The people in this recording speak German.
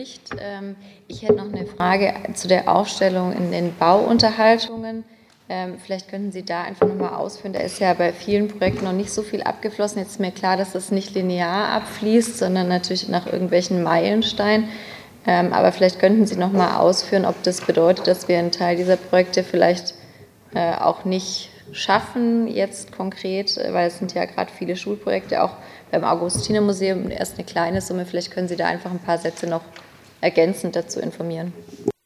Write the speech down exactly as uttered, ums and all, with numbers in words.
Ähm, Ich hätte noch eine Frage zu der Aufstellung in den Bauunterhaltungen. Ähm, Vielleicht könnten Sie da einfach nochmal ausführen. Da ist ja bei vielen Projekten noch nicht so viel abgeflossen. Jetzt ist mir klar, dass das nicht linear abfließt, sondern natürlich nach irgendwelchen Meilensteinen. Ähm, Aber vielleicht könnten Sie nochmal ausführen, ob das bedeutet, dass wir einen Teil dieser Projekte vielleicht äh, auch nicht schaffen, jetzt konkret, äh, weil es sind ja gerade viele Schulprojekte, auch beim Augustinermuseum erst eine kleine Summe. Vielleicht können Sie da einfach ein paar Sätze noch ergänzend dazu informieren.